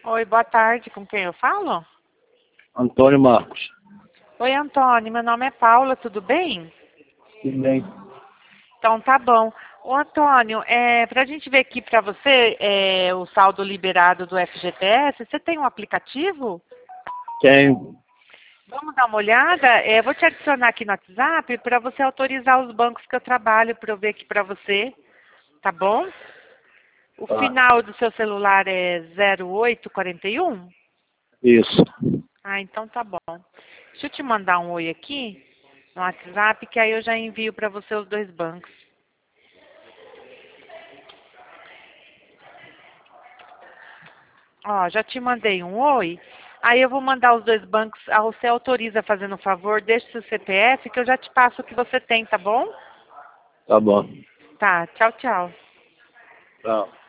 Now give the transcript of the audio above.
Oi, boa tarde. Com quem eu falo? Antônio Marcos. Oi, Antônio. Meu nome é Paula, tudo bem? Tudo bem? Então tá bom. Ô, Antônio, para a gente ver aqui para você o saldo liberado do FGTS, você tem um aplicativo? Tenho. Vamos dar uma olhada? Vou te adicionar aqui no WhatsApp para você autorizar os bancos que eu trabalho para eu ver aqui para você, tá bom? O Tá. final do seu celular é 0841? Isso. Ah, então tá bom. Deixa eu te mandar um oi aqui no WhatsApp, que aí eu já envio para você os dois bancos. Ó, já te mandei um oi. Aí eu vou mandar os dois bancos. Ah, você autoriza fazendo um favor, deixa seu CPF que eu já te passo o que você tem, tá bom? Tá bom. Tá, tchau, tchau. Tchau.